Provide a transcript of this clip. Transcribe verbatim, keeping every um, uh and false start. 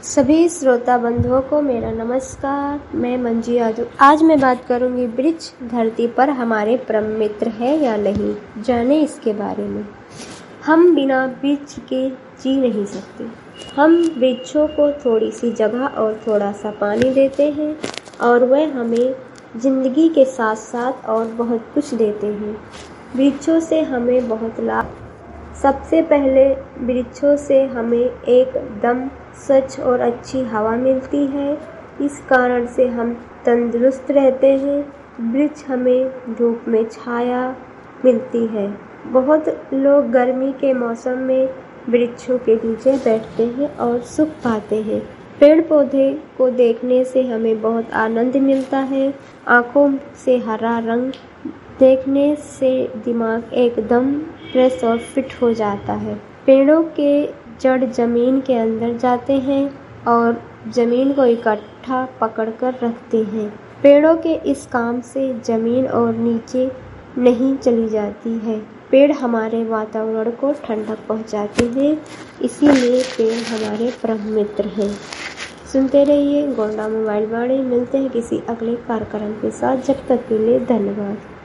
सभी श्रोता बंधुओं को मेरा नमस्कार। मैं मंजू यादव। आज मैं बात करूंगी वृक्ष धरती पर हमारे परम मित्र है या नहीं, जाने इसके बारे में। हम बिना वृक्ष के जी नहीं सकते। हम वृक्षों को थोड़ी सी जगह और थोड़ा सा पानी देते हैं और वह हमें जिंदगी के साथ साथ और बहुत कुछ देते हैं। वृक्षों से हमें बहुत लाभ। सबसे पहले वृक्षों से हमें एकदम स्वच्छ और अच्छी हवा मिलती है। इस कारण से हम तंदुरुस्त रहते हैं। वृक्ष हमें धूप में छाया मिलती है। बहुत लोग गर्मी के मौसम में वृक्षों के नीचे बैठते हैं और सुख पाते हैं। पेड़ पौधे को देखने से हमें बहुत आनंद मिलता है। आँखों से हरा रंग देखने से दिमाग एकदम फ्रेश और फिट हो जाता है। पेड़ों के जड़ जमीन के अंदर जाते हैं और जमीन को इकट्ठा पकड़कर रखते हैं। पेड़ों के इस काम से जमीन और नीचे नहीं चली जाती है। पेड़ हमारे वातावरण को ठंडक पहुंचाते हैं, इसीलिए पेड़ हमारे परम मित्र हैं। सुनते रहिए गोंडा मोबाइल वाणी। मिलते हैं किसी अगले कार्यक्रम के साथ। जब तक के लिए धन्यवाद।